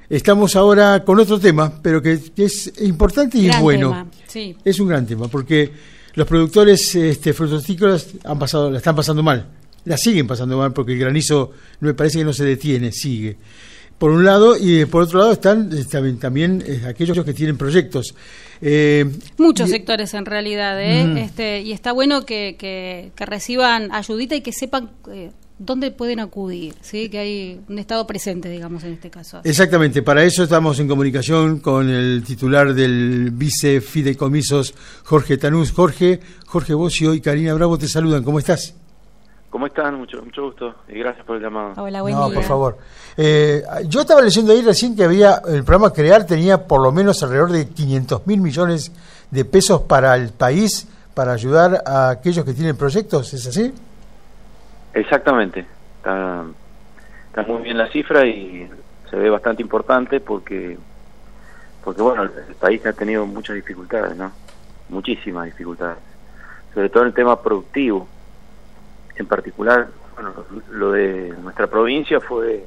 Estamos ahora con otro tema, pero que es importante y Gran es bueno. tema, sí. Es un gran tema, porque los productores frutícolas la están pasando mal. La siguen pasando mal porque el granizo me parece que no se detiene, sigue. Por un lado, y por otro lado están también aquellos que tienen proyectos. Muchos sectores en realidad, y está bueno que reciban ayudita y que sepan dónde pueden acudir, ¿sí? Que hay un Estado presente, digamos, en este caso. Exactamente, para eso estamos en comunicación con el titular del Vicefideicomisos, Jorge Tanús. Jorge Bocio y Karina Bravo te saludan, ¿cómo estás? ¿Cómo están? Mucho gusto y gracias por el llamado. Hola, buen día. Por favor. Yo estaba leyendo ahí recién que el programa CREAR tenía por lo menos alrededor de 500.000 millones de pesos para el país, para ayudar a aquellos que tienen proyectos, ¿es así? Exactamente. Está muy bien la cifra y se ve bastante importante porque bueno, el país ha tenido muchas dificultades, ¿no? Muchísimas dificultades. Sobre todo en el tema productivo. En particular, bueno, lo de nuestra provincia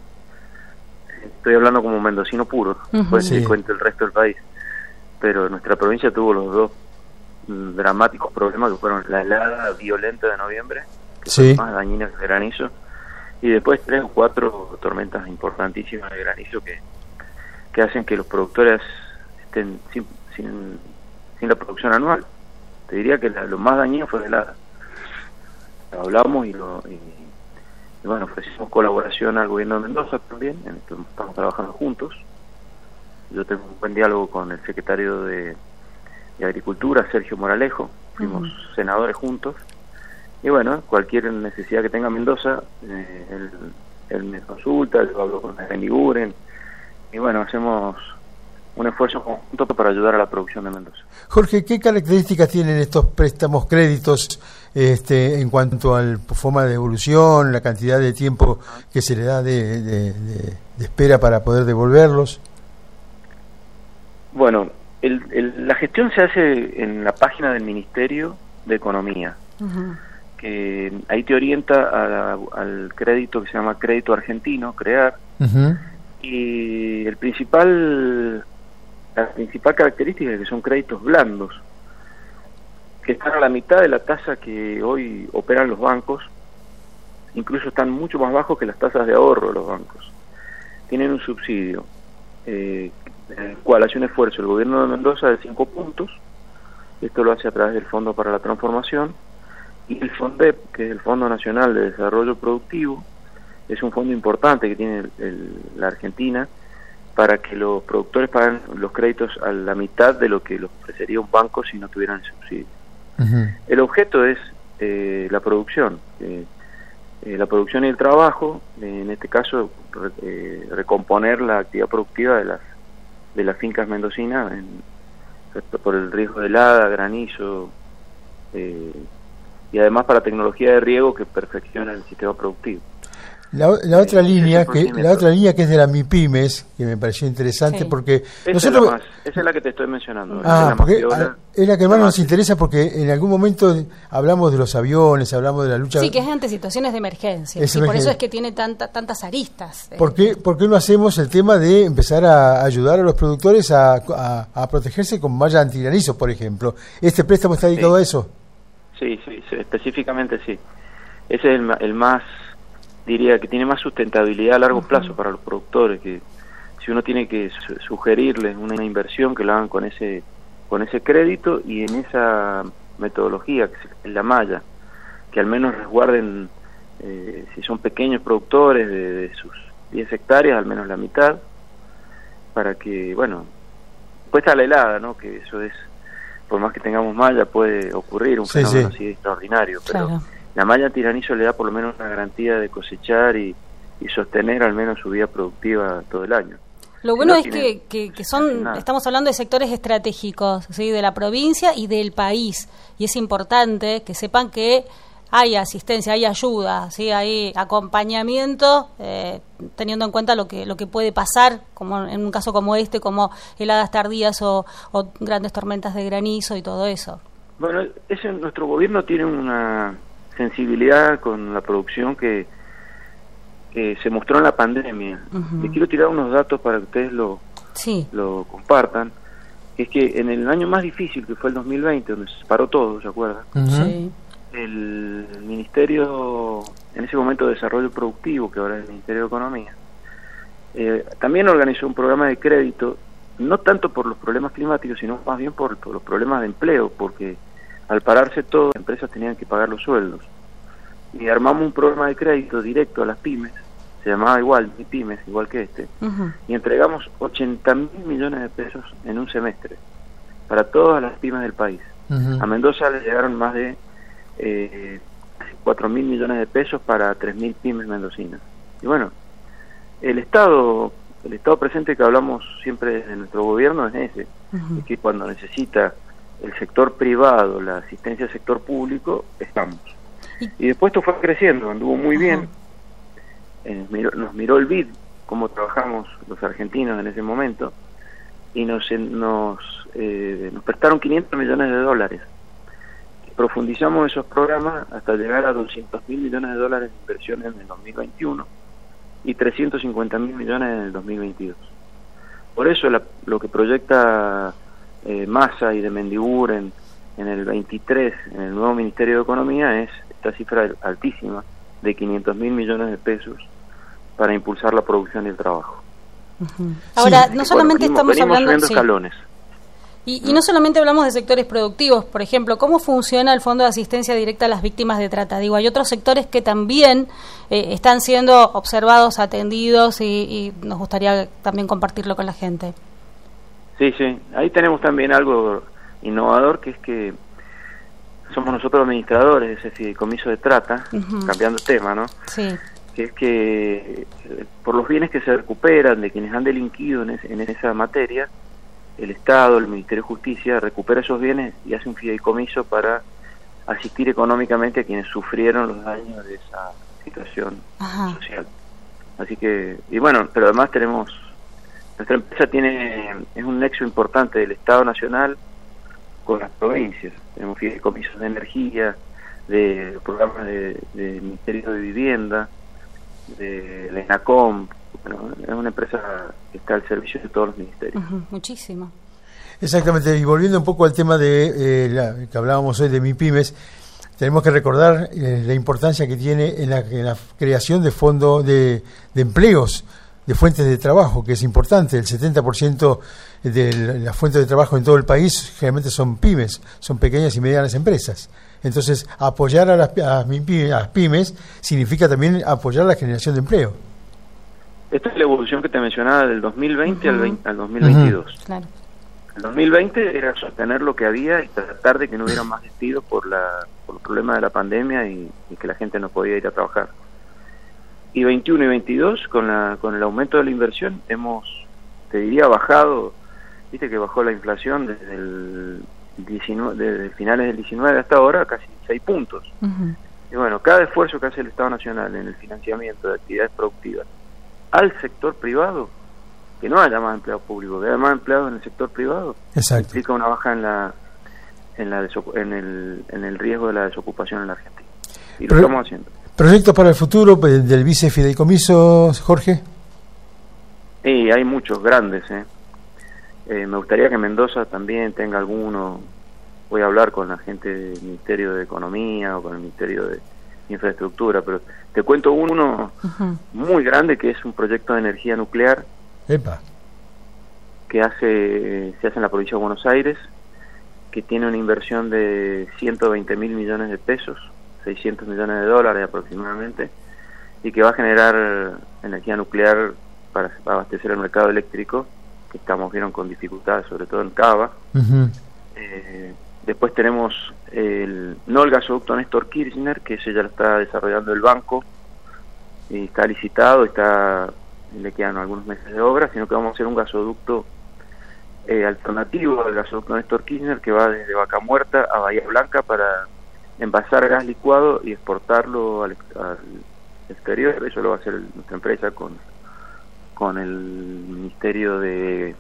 estoy hablando como mendocino puro, después Sí. cuento el resto del país, pero nuestra provincia tuvo los dos dramáticos problemas que fueron la helada violenta de noviembre, que Sí. fue más dañina que el granizo, y después 3 o 4 tormentas importantísimas de granizo que hacen que los productores estén sin la producción anual. Te diría que lo más dañino fue la helada. Hablamos y bueno, ofrecimos colaboración al gobierno de Mendoza también, en esto estamos trabajando juntos. Yo tengo un buen diálogo con el secretario de Agricultura, Sergio Moralejo, fuimos senadores juntos, y bueno, cualquier necesidad que tenga Mendoza, él me consulta, yo hablo con Beniguren, y bueno, hacemos un esfuerzo conjunto para ayudar a la producción de Mendoza. Jorge, ¿qué características tienen estos préstamos, créditos, en cuanto a la forma de devolución, la cantidad de tiempo que se le da de espera para poder devolverlos? Bueno, la gestión se hace en la página del Ministerio de Economía, que ahí te orienta al crédito que se llama Crédito Argentino, CREAR, y la principal característica es que son créditos blandos, que están a la mitad de la tasa que hoy operan los bancos, incluso están mucho más bajos que las tasas de ahorro de los bancos. Tienen un subsidio, en el cual hace un esfuerzo el gobierno de Mendoza de 5 puntos, esto lo hace a través del Fondo para la Transformación, y el FONDEP, que es el Fondo Nacional de Desarrollo Productivo, es un fondo importante que tiene la Argentina, para que los productores paguen los créditos a la mitad de lo que los ofrecería un banco si no tuvieran el subsidio. El objeto es la producción y el trabajo, en este caso recomponer la actividad productiva de las fincas mendocinas por el riesgo de helada, granizo, y además para tecnología de riego que perfecciona el sistema productivo. La otra línea que es de la MIPYMES, que me pareció interesante, porque nosotros esa es la que te estoy mencionando. Porque es la que más nos interesa, porque en algún momento hablamos de los aviones, hablamos de la lucha. Sí, que es ante situaciones de emergencia, y por eso es que tiene tantas aristas. ¿Por qué no hacemos el tema de empezar a ayudar a los productores a protegerse con malla antigranizo, por ejemplo? ¿Este préstamo está dedicado a eso? Sí, específicamente sí. Ese es el más, diría que tiene más sustentabilidad a largo plazo para los productores, que si uno tiene que sugerirles una inversión, que lo hagan con ese crédito y en esa metodología, que es la malla, que al menos resguarden, si son pequeños productores de sus 10 hectáreas, al menos la mitad, para que, bueno, después está la helada, ¿no? Que eso es, por más que tengamos malla, puede ocurrir un fenómeno así extraordinario, pero claro. La malla antigranizo le da por lo menos una garantía de cosechar y sostener al menos su vida productiva todo el año. Lo bueno es que estamos hablando de sectores estratégicos, ¿sí? De la provincia y del país, y es importante que sepan que hay asistencia, hay ayuda, ¿sí? Hay acompañamiento, teniendo en cuenta lo que puede pasar, como en un caso como este, como heladas tardías o grandes tormentas de granizo y todo eso. Bueno, nuestro gobierno tiene una sensibilidad con la producción que se mostró en la pandemia. Les quiero tirar unos datos para que ustedes lo compartan. Es que en el año más difícil, que fue el 2020, donde se paró todo, ¿se acuerdan? Sí. El Ministerio, en ese momento de Desarrollo Productivo, que ahora es el Ministerio de Economía, también organizó un programa de crédito, no tanto por los problemas climáticos, sino más bien por los problemas de empleo, porque al pararse todo, las empresas tenían que pagar los sueldos. Y armamos un programa de crédito directo a las pymes, se llamaba igual, MIPYMES, igual que este, y entregamos 80.000 millones de pesos en un semestre para todas las pymes del país. A Mendoza le llegaron más de 4.000 millones de pesos para 3.000 pymes mendocinas. Y bueno, el Estado presente que hablamos siempre de nuestro gobierno es ese, es que cuando necesita el sector privado, la asistencia del sector público, estamos. Y después esto fue creciendo, anduvo muy bien. Nos miró el BID, cómo trabajamos los argentinos en ese momento, y nos prestaron 500 millones de dólares. Profundizamos esos programas hasta llegar a 200.000 millones de dólares de inversión en el 2021 y 350.000 millones en el 2022. Por eso lo que proyecta Massa y de Mendibur en el 23, en el nuevo Ministerio de Economía, es esta cifra altísima de 500.000 millones de pesos para impulsar la producción y el trabajo. Ahora, no solamente estamos hablando de escalones. Y no solamente hablamos de sectores productivos, por ejemplo, ¿cómo funciona el Fondo de Asistencia Directa a las Víctimas de Trata? Digo, hay otros sectores que también están siendo observados, atendidos y nos gustaría también compartirlo con la gente. Sí, ahí tenemos también algo innovador, que es que somos nosotros administradores de ese fideicomiso de trata, cambiando el tema, ¿no? Sí. Que es que por los bienes que se recuperan de quienes han delinquido en esa materia, el Estado, el Ministerio de Justicia, recupera esos bienes y hace un fideicomiso para asistir económicamente a quienes sufrieron los daños de esa situación social. Así que, y bueno, pero además nuestra empresa es un nexo importante del Estado Nacional con las provincias. Tenemos fideicomisos de energía, de programas de Ministerio de Vivienda, de la ENACOM. Bueno, es una empresa que está al servicio de todos los ministerios. Muchísimo. Exactamente, y volviendo un poco al tema de que hablábamos hoy de MIPYMES, tenemos que recordar la importancia que tiene en la creación de fondos de empleos, de fuentes de trabajo, que es importante. El 70% de las fuentes de trabajo en todo el país generalmente son pymes, son pequeñas y medianas empresas. Entonces, apoyar a las pymes significa también apoyar la generación de empleo. Esta es la evolución que te mencionaba del 2020 al 2022. Claro. El 2020 era sostener lo que había y tratar de que no hubiera más despidos por los problemas de la pandemia y que la gente no podía ir a trabajar. Y 21 y 22, con el aumento de la inversión, hemos, te diría, bajado. Viste que bajó la inflación desde finales del 19 hasta ahora, casi 6 puntos. Y bueno, cada esfuerzo que hace el Estado Nacional en el financiamiento de actividades productivas al sector privado, que no haya más empleados públicos, que haya más empleados en el sector privado, implica una baja en el riesgo de la desocupación en la Argentina. Y lo estamos haciendo. ¿Proyectos para el futuro del vicefideicomiso, Jorge? Sí, hay muchos grandes. Me gustaría que Mendoza también tenga alguno. Voy a hablar con la gente del Ministerio de Economía o con el Ministerio de Infraestructura, pero te cuento uno muy grande, que es un proyecto de energía nuclear. ¡Epa! Que se hace en la provincia de Buenos Aires, que tiene una inversión de 120.000 millones de pesos, 600 millones de dólares aproximadamente, y que va a generar energía nuclear para abastecer el mercado eléctrico, que vieron con dificultades, sobre todo en Cava. Después tenemos no el gasoducto Néstor Kirchner, que ese ya lo está desarrollando el banco, y está licitado, le quedan algunos meses de obra, sino que vamos a hacer un gasoducto alternativo al gasoducto Néstor Kirchner, que va desde Vaca Muerta a Bahía Blanca para envasar gas licuado y exportarlo al exterior. Eso lo va a hacer nuestra empresa con el Ministerio de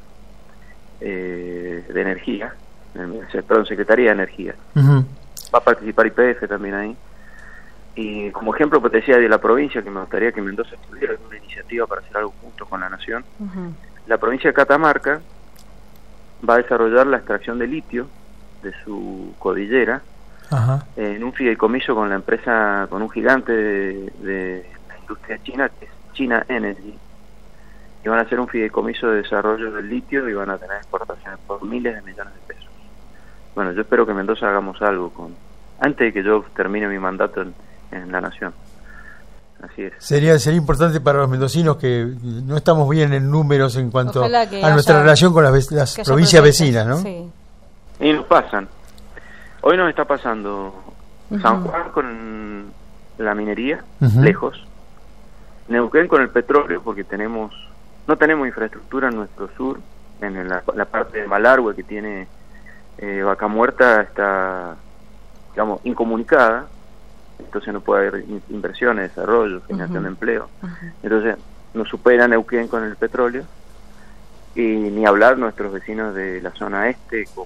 Energía, Secretaría de Energía. Va a participar YPF también ahí. Y como ejemplo, pues te decía de la provincia, que me gustaría que Mendoza tuviera una iniciativa para hacer algo junto con la Nación. La provincia de Catamarca va a desarrollar la extracción de litio de su cordillera en un fideicomiso con la empresa, con un gigante de la industria china, que es China Energy. Y van a hacer un fideicomiso de desarrollo del litio y van a tener exportaciones por miles de millones de pesos. Bueno, yo espero que Mendoza hagamos algo antes de que yo termine mi mandato en la Nación. Así es. Sería importante para los mendocinos, que no estamos bien en números en cuanto a nuestra relación con las provincias vecinas, ¿no? Sí. Y nos pasan. Hoy nos está pasando San Juan con la minería, lejos. Neuquén con el petróleo, porque no tenemos infraestructura en nuestro sur, en la parte de Malargüe que tiene Vaca Muerta está, digamos, incomunicada. Entonces no puede haber inversiones, desarrollo, generación de empleo. Entonces nos supera Neuquén con el petróleo, y ni hablar nuestros vecinos de la zona este, como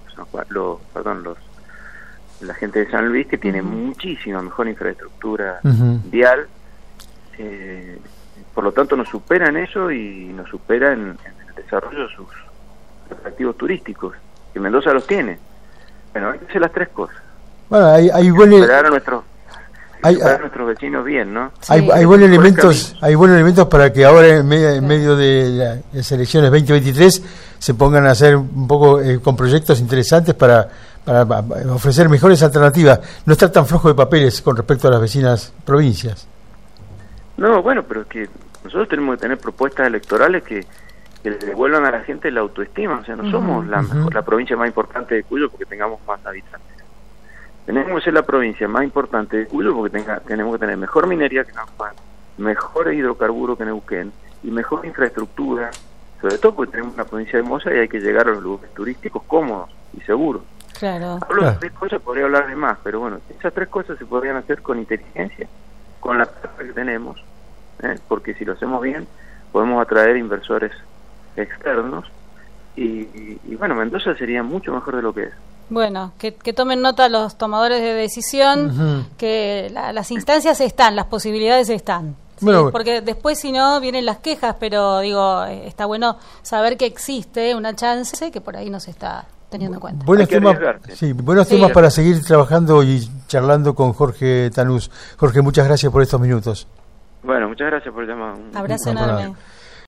la gente de San Luis, que tiene muchísima mejor infraestructura vial. Por lo tanto nos supera en eso y nos supera en el desarrollo de sus atractivos turísticos, que Mendoza los tiene. Bueno, hay que hacer las tres cosas. Bueno, hay nuestros vecinos bien, ¿no? Sí. Hay buenos elementos para que ahora en medio de las elecciones 2023 se pongan a hacer un poco con proyectos interesantes para ofrecer mejores alternativas, no estar tan flojo de papeles con respecto a las vecinas provincias. No, bueno, pero es que nosotros tenemos que tener propuestas electorales que le devuelvan a la gente la autoestima. O sea, no somos la provincia más importante de Cuyo porque tengamos más habitantes. Tenemos que ser la provincia más importante de Cuyo porque tenemos que tener mejor minería que San Juan, mejor hidrocarburo que Neuquén y mejor infraestructura, sobre todo porque tenemos una provincia hermosa y hay que llegar a los lugares turísticos cómodos y seguros. Claro. Hablo de tres cosas, podría hablar de más, pero bueno, esas tres cosas se podrían hacer con inteligencia, con la plata que tenemos, porque si lo hacemos bien podemos atraer inversores externos y bueno, Mendoza sería mucho mejor de lo que es. Bueno, que tomen nota los tomadores de decisión, que las instancias están, las posibilidades están. ¿Sí? Bueno, porque después si no vienen las quejas, pero digo, está bueno saber que existe una chance que por ahí no se está teniendo en cuenta. Buenos temas para seguir trabajando y charlando con Jorge Tanús. Jorge, muchas gracias por estos minutos. Bueno, muchas gracias por el llamado. Abrazo enorme.